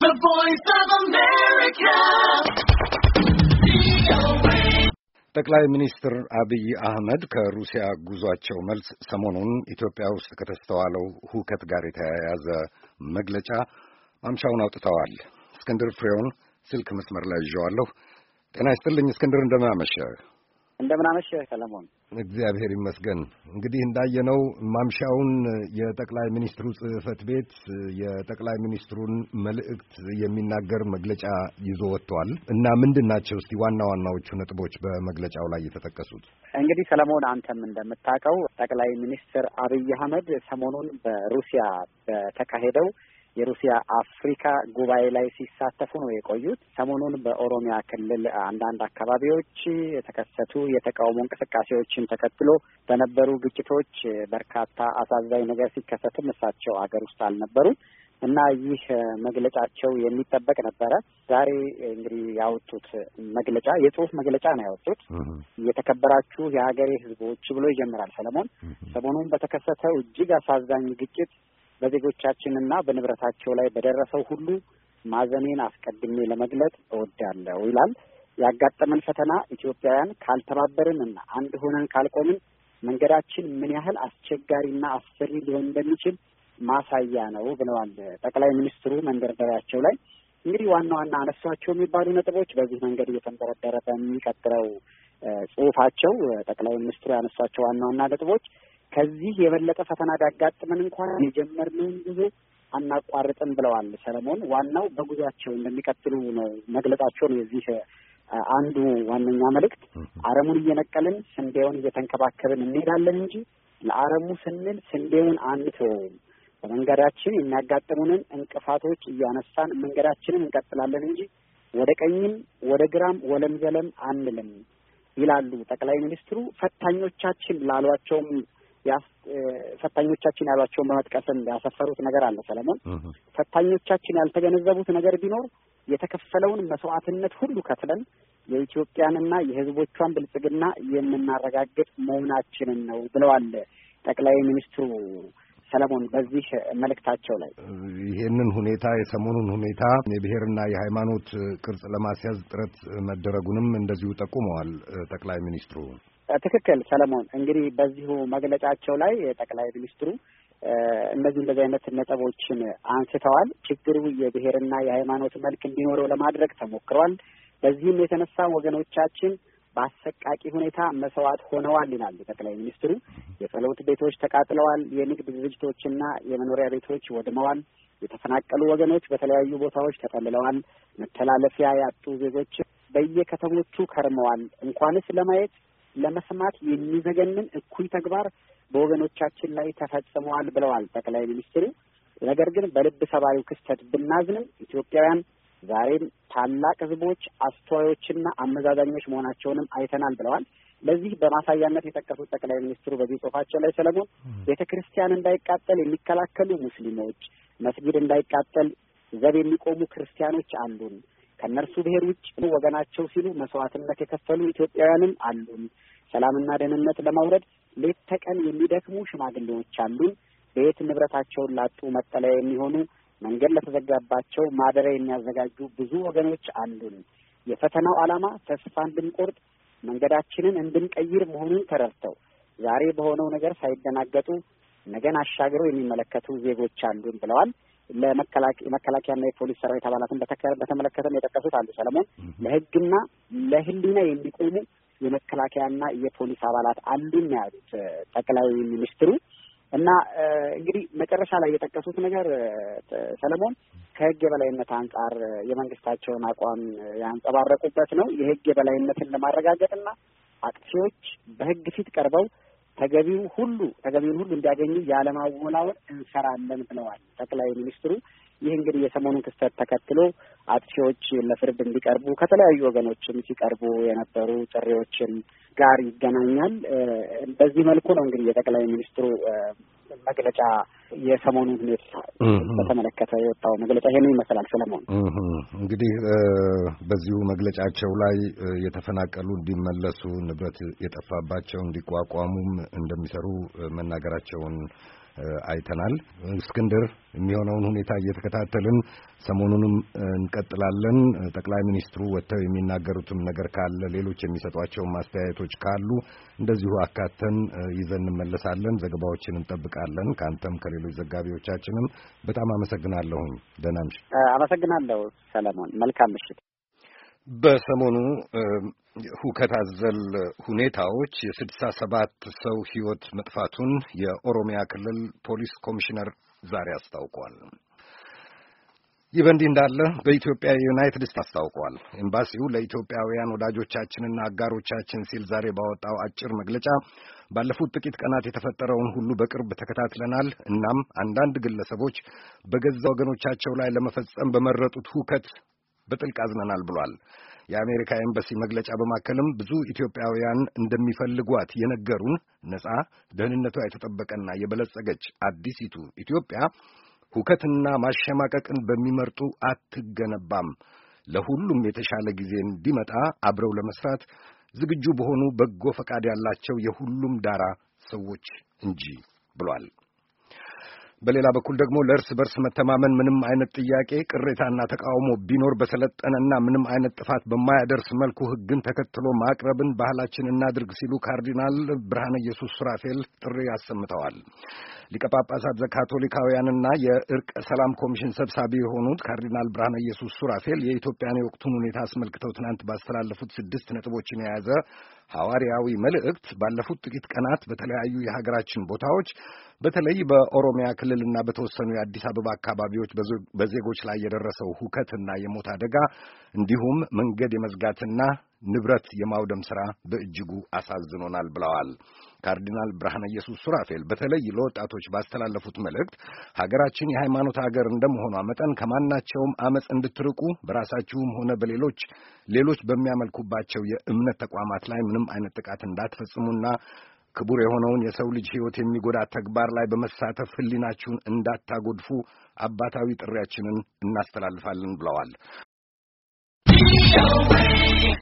The Voice of America. ጠቅላይ ሚኒስትር አብይ አህመድ ከሩሲያ ጉዟቸው መልስ ሰሞኑን ኢትዮጵያ ውስጥ ከተስተዋለው ሁከት ጋር የተያያዘ መግለጫ ማምሻውን አውጥተዋል። እስክንድር ፍሬውን ስልክ መስመር ላይ ይዤዋለሁ። ጤና ይስጥልኝ እስክንድር፣ እንደምን አመሸህ? እንደምን አመሸህ ሰለሞን? እግዚአብሔር ይመስገን። እንግዲህ እንዳየነው ማምሻውን የጠቅላይ ሚኒስትሩ ጽሕፈት ቤት የጠቅላይ ሚኒስትሩን መልእክት የሚናገር መግለጫ ይዞ ወጥቷል እና ምንድን ናቸው እስቲ ዋና ዋናዎቹ ነጥቦች በመግለጫው ላይ የተጠቀሱት? እንግዲህ ሰለሞን፣ አንተም እንደምታውቀው ጠቅላይ ሚኒስትር አብይ አህመድ ሰሞኑን በሩሲያ በተካሄደው የሩሲያ አፍሪካ ጉባኤ ላይ ሲሳተፉ ነው የቆዩት። ሰሞኑን በኦሮሚያ ክልል አንዳንድ አካባቢዎች የተከሰቱ የተቃውሞ እንቅስቃሴዎችን ተከትሎ በነበሩ ግጭቶች በርካታ አሳዛኝ ነገር ሲከሰትም እሳቸው አገር ውስጥ አልነበሩም እና ይህ መግለጫቸው የሚጠበቅ ነበረ። ዛሬ እንግዲህ ያወጡት መግለጫ የጽሁፍ መግለጫ ነው ያወጡት። የተከበራችሁ የሀገሬ ሕዝቦች ብሎ ይጀምራል ሰለሞን። ሰሞኑን በተከሰተው እጅግ አሳዛኝ ግጭት በዜጎቻችንና በንብረታቸው ላይ በደረሰው ሁሉ ማዘኔን አስቀድሜ ለመግለጽ እወዳለሁ ይላል። ያጋጠመን ፈተና ኢትዮጵያውያን ካልተባበርንና አንድ ሆነን ካልቆምን መንገዳችን ምን ያህል አስቸጋሪና አስፈሪ ሊሆን እንደሚችል ማሳያ ነው ብለዋል ጠቅላይ ሚኒስትሩ መንደርደሪያቸው ላይ። እንግዲህ ዋና ዋና አነሷቸው የሚባሉ ነጥቦች በዚህ መንገድ እየተንደረደረ በሚቀጥለው ጽሁፋቸው ጠቅላይ ሚኒስትሩ ያነሷቸው ዋና ዋና ነጥቦች ከዚህ የበለጠ ፈተና ቢያጋጥመን እንኳን የጀመርነውን ጉዞ አናቋርጥም ብለዋል ሰለሞን። ዋናው በጉዟቸው እንደሚቀጥሉ ነው መግለጻቸው ነው የዚህ አንዱ ዋነኛ መልእክት። አረሙን እየነቀልን ስንዴውን እየተንከባከብን እንሄዳለን እንጂ ለአረሙ ስንል ስንዴውን አንተውም። በመንገዳችን የሚያጋጥሙንን እንቅፋቶች እያነሳን መንገዳችንን እንቀጥላለን እንጂ ወደ ቀኝም ወደ ግራም ወለም ዘለም አንልም ይላሉ ጠቅላይ ሚኒስትሩ። ፈታኞቻችን ያሏቸውን በመጥቀስም ያሰፈሩት ነገር አለ ሰለሞን። ፈታኞቻችን ያልተገነዘቡት ነገር ቢኖር የተከፈለውን መስዋዕትነት ሁሉ ከፍለን የኢትዮጵያንና የሕዝቦቿን ብልጽግና የምናረጋግጥ መሆናችንን ነው ብለዋል ጠቅላይ ሚኒስትሩ ሰለሞን በዚህ መልእክታቸው ላይ። ይሄንን ሁኔታ የሰሞኑን ሁኔታ የብሔርና የሃይማኖት ቅርጽ ለማስያዝ ጥረት መደረጉንም እንደዚሁ ጠቁመዋል ጠቅላይ ሚኒስትሩ። ትክክል ሰለሞን። እንግዲህ በዚሁ መግለጫቸው ላይ ጠቅላይ ሚኒስትሩ እንደዚህ አይነት ነጥቦችን አንስተዋል። ችግሩ የብሔርና የሃይማኖት መልክ እንዲኖረው ለማድረግ ተሞክሯል። በዚህም የተነሳ ወገኖቻችን በአሰቃቂ ሁኔታ መስዋዕት ሆነዋል ይላሉ ጠቅላይ ሚኒስትሩ። የጸሎት ቤቶች ተቃጥለዋል፣ የንግድ ድርጅቶችና የመኖሪያ ቤቶች ወድመዋል፣ የተፈናቀሉ ወገኖች በተለያዩ ቦታዎች ተጠልለዋል፣ መተላለፊያ ያጡ ዜጎች በየከተሞቹ ከርመዋል። እንኳንስ ለማየት ለመስማት የሚዘገንን እኩይ ተግባር በወገኖቻችን ላይ ተፈጽመዋል ብለዋል ጠቅላይ ሚኒስትሩ። ነገር ግን በልብ ሰባሪው ክስተት ብናዝንም ኢትዮጵያውያን ዛሬም ታላቅ ሕዝቦች አስተዋዮችና አመዛዛኞች መሆናቸውንም አይተናል ብለዋል። ለዚህ በማሳያነት የጠቀሱት ጠቅላይ ሚኒስትሩ በዚህ ጽሑፋቸው ላይ ሰለሞን ቤተ ክርስቲያን እንዳይቃጠል የሚከላከሉ ሙስሊሞች፣ መስጊድ እንዳይቃጠል ዘብ የሚቆሙ ክርስቲያኖች አሉን፣ ከእነርሱ ብሔር ውጭ ወገናቸው ሲሉ መስዋዕትነት የከፈሉ ኢትዮጵያውያንም አሉን፣ ሰላምና ደህንነት ለማውረድ ሌት ተቀን የሚደክሙ ሽማግሌዎች አሉን፣ ቤት ንብረታቸውን ላጡ መጠለያ የሚሆኑ መንገድ ለተዘጋባቸው ማደሪያ የሚያዘጋጁ ብዙ ወገኖች አሉን። የፈተናው ዓላማ ተስፋ እንድንቆርጥ መንገዳችንን እንድንቀይር መሆኑን ተረድተው ዛሬ በሆነው ነገር ሳይደናገጡ ነገን አሻግረው የሚመለከቱ ዜጎች አሉን ብለዋል። ለመከላከያና የፖሊስ ሰራዊት አባላትን በተመለከተም የጠቀሱት አሉ ሰለሞን። ለሕግና ለሕሊና የሚቆሙ የመከላከያና የፖሊስ አባላት አሉን ያሉት ጠቅላይ ሚኒስትሩ እና እንግዲህ መጨረሻ ላይ የጠቀሱት ነገር ሰለሞን ከሕግ የበላይነት አንጻር የመንግስታቸውን አቋም ያንጸባረቁበት ነው። የሕግ የበላይነትን ለማረጋገጥና አጥፊዎች በሕግ ፊት ቀርበው ተገቢውን ሁሉ እንዲያገኙ ያለማወላወል እንሰራለን ብለዋል ጠቅላይ ሚኒስትሩ። ይህ እንግዲህ የሰሞኑን ክስተት ተከትሎ አጥፊዎች ለፍርድ እንዲቀርቡ ከተለያዩ ወገኖችም ሲቀርቡ የነበሩ ጥሪዎችን ጋር ይገናኛል። በዚህ መልኩ ነው እንግዲህ የጠቅላይ ሚኒስትሩ መግለጫ የሰሞኑን ሁኔታ በተመለከተ የወጣው መግለጫ ይሄንን ይመስላል ሰለሞን። እንግዲህ በዚሁ መግለጫቸው ላይ የተፈናቀሉ እንዲመለሱ፣ ንብረት የጠፋባቸው እንዲቋቋሙም እንደሚሰሩ መናገራቸውን አይተናል። እስክንድር የሚሆነውን ሁኔታ እየተከታተልን ሰሞኑንም እንቀጥላለን። ጠቅላይ ሚኒስትሩ ወጥተው የሚናገሩትም ነገር ካለ ሌሎች የሚሰጧቸው ማስተያየቶች ካሉ እንደዚሁ አካተን ይዘን እንመለሳለን። ዘገባዎችን እንጠብቃለን። ካንተም ከሌሎች ዘጋቢዎቻችንም በጣም አመሰግናለሁኝ። ደህና ምሽት። አመሰግናለሁ ሰለሞን። መልካም ምሽት። በሰሞኑ ሁከት አዘል ሁኔታዎች የ67 ሰው ሕይወት መጥፋቱን የኦሮሚያ ክልል ፖሊስ ኮሚሽነር ዛሬ አስታውቋል። ይህ በእንዲህ እንዳለ በኢትዮጵያ የዩናይትድ ስቴትስ አስታውቋል። ኤምባሲው ለኢትዮጵያውያን ወዳጆቻችንና አጋሮቻችን ሲል ዛሬ ባወጣው አጭር መግለጫ ባለፉት ጥቂት ቀናት የተፈጠረውን ሁሉ በቅርብ ተከታትለናል። እናም አንዳንድ ግለሰቦች በገዛ ወገኖቻቸው ላይ ለመፈጸም በመረጡት ሁከት በጥልቅ አዝነናል ብሏል። የአሜሪካ ኤምባሲ መግለጫ በማከልም ብዙ ኢትዮጵያውያን እንደሚፈልጓት የነገሩን ነጻ፣ ደህንነቷ የተጠበቀና የበለጸገች አዲሲቱ ኢትዮጵያ ሁከትና ማሸማቀቅን በሚመርጡ አትገነባም። ለሁሉም የተሻለ ጊዜ እንዲመጣ አብረው ለመስራት ዝግጁ በሆኑ በጎ ፈቃድ ያላቸው የሁሉም ዳራ ሰዎች እንጂ ብሏል። በሌላ በኩል ደግሞ ለእርስ በርስ መተማመን ምንም አይነት ጥያቄ፣ ቅሬታና ተቃውሞ ቢኖር በሰለጠነና ምንም አይነት ጥፋት በማያደርስ መልኩ ሕግን ተከትሎ ማቅረብን ባህላችን እናድርግ ሲሉ ካርዲናል ብርሃነ ኢየሱስ ሱራፌል ጥሪ አሰምተዋል። ሊቀ ጳጳሳት ዘካቶሊካውያንና የእርቅ ሰላም ኮሚሽን ሰብሳቢ የሆኑት ካርዲናል ብርሃነ ኢየሱስ ሱራፌል የኢትዮጵያን የወቅቱን ሁኔታ አስመልክተው ትናንት ባስተላለፉት 6 ነጥቦችን የያዘ ሐዋርያዊ መልእክት ባለፉት ጥቂት ቀናት በተለያዩ የሀገራችን ቦታዎች በተለይ በኦሮሚያ ክልልና በተወሰኑ የአዲስ አበባ አካባቢዎች በዜጎች ላይ የደረሰው ሁከትና የሞት አደጋ እንዲሁም መንገድ የመዝጋትና ንብረት የማውደም ሥራ በእጅጉ አሳዝኖናል ብለዋል። ካርዲናል ብርሃነ ኢየሱስ ሱራፌል በተለይ ለወጣቶች ባስተላለፉት መልእክት ሀገራችን የሃይማኖት ሀገር እንደመሆኗ መጠን ከማናቸውም አመጽ እንድትርቁ በራሳችሁም ሆነ ሌሎች በሚያመልኩባቸው የእምነት ተቋማት ላይ ምንም አይነት ጥቃት እንዳትፈጽሙና ክቡር የሆነውን የሰው ልጅ ሕይወት የሚጎዳ ተግባር ላይ በመሳተፍ ሕሊናችሁን እንዳታጎድፉ አባታዊ ጥሪያችንን እናስተላልፋለን ብለዋል።